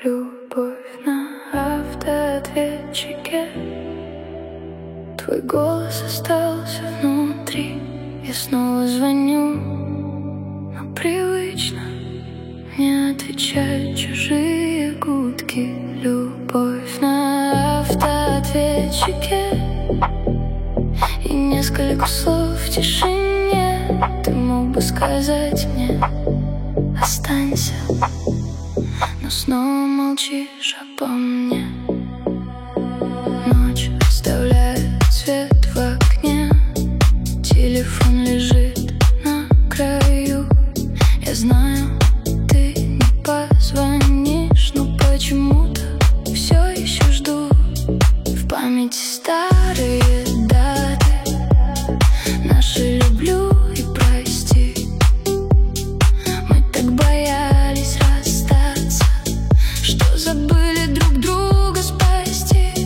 Любовь на автоответчике. Твой голос остался внутри. Я снова звоню, но привычно не отвечают чужие гудки. Любовь на автоответчике. И несколько слов в тишине. Ты мог бы сказать мне: останься, но снова молчишь обо мне. Ночь оставляет свет в окне. Телефон лежит на краю. Я знаю, ты не позвонишь, но почему-то все еще жду. В памяти старые даты, наши люблю и прости. Мы так боялись расстаться, что забыли друг друга спасти.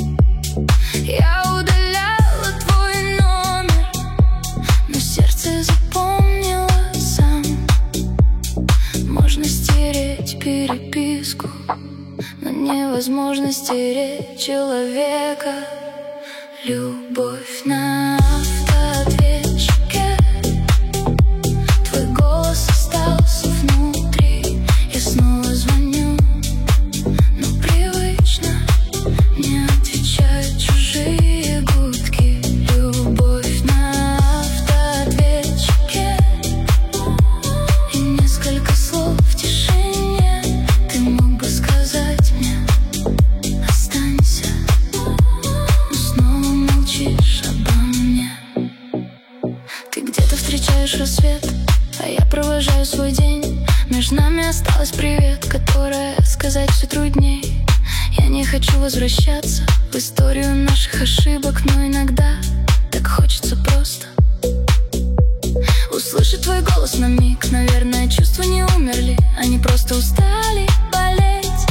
Я удаляла твой номер, но сердце запомнило сам. Можно стереть переписку, но невозможно стереть человека. Любовь на автоответчике. Твой голос остался внутри. Я снова звоню, но привычно не отвечают чужие гудки. Любовь на автоответчике. И несколько слов в тишине. Ты мог бы сказать мне: останься, но снова молчишь обо мне. Ты где-то встречаешь рассвет, а я провожаю свой день. Между нами осталось привет, которое сказать все трудней. Я не хочу возвращаться в историю наших ошибок, но иногда так хочется просто услышать твой голос на миг. Наверное, чувства не умерли, они просто устали болеть.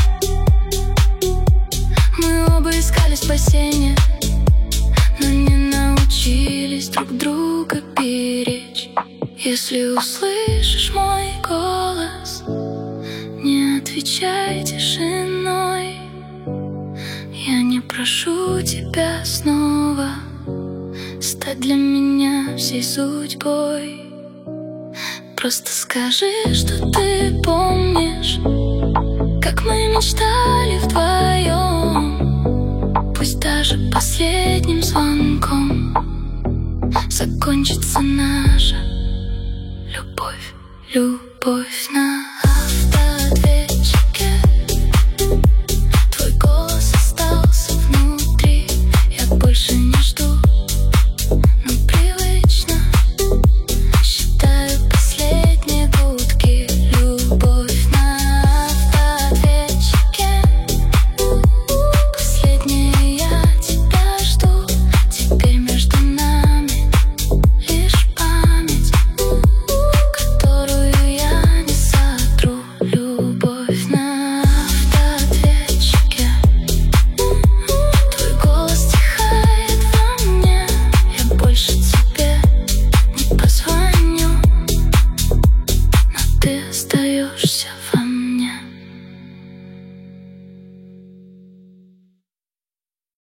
Мы оба искали спасения, но не научились друг друга беречь. Если услышишь мой голос, не отвечай тишиной. Я не прошу тебя снова стать для меня всей судьбой. Просто скажи, что ты помнишь, как мы мечтали вдвоем. Пусть даже последним звонком закончится наша любовь.